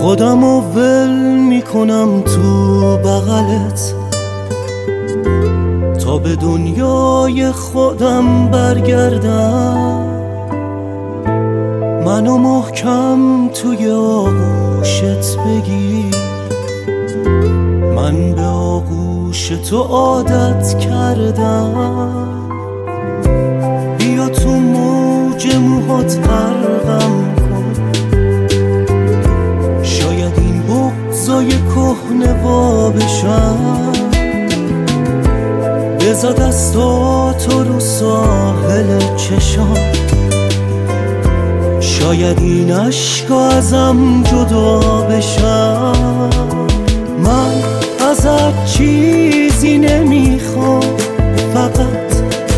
خودمو ول میکنم تو بغلت تا به دنیای خودم برگردم. منو محکم توی آغوشت بگیر، من به آغوش تو عادت کردم. بیا تو موج موهات غرقم کن، شاید این بغضای کهنه وا بشم. بذار دستاتو رو ساحل چشام، شاید این عشقا ازم جدا بشم. من ازت چیزی نمیخوام، فقط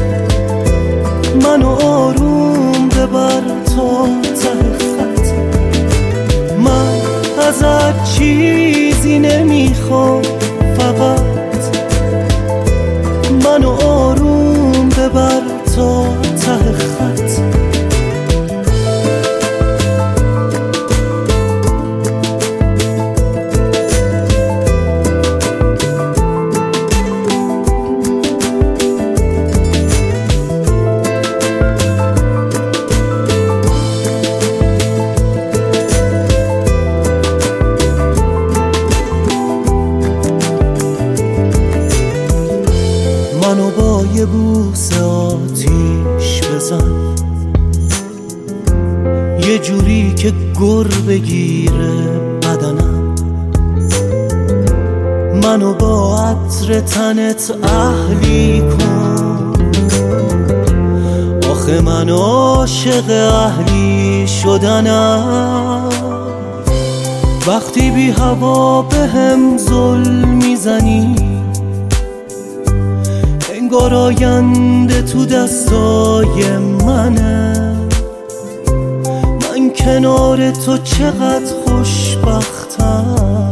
منو آروم ببر تا ته خط. من ازت چیزی نمیخوام، فقط منو آروم ببر تا ته خط. منو با یه بوسه آتیش بزن، یه جوری که گر بگیره بدنم. منو با عطر تنت اهلی کن، آخه من عاشق اهلی شدنم. وقتی بی هوا بهم ظلم میزنی، انگار آینده تو دستای منه. من کنار تو چقدر خوشبختم،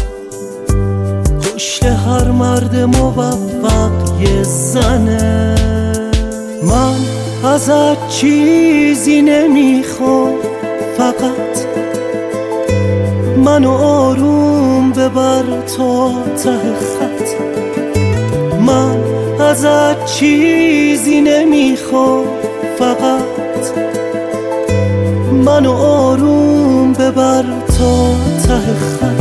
پشت هر مرد موفق یه زنه. من ازت چیزی نمیخوام، فقط منو آروم ببر تا ته خط. من ازت چیزی نمیخوام، فقط منو آروم ببر تا ته خط.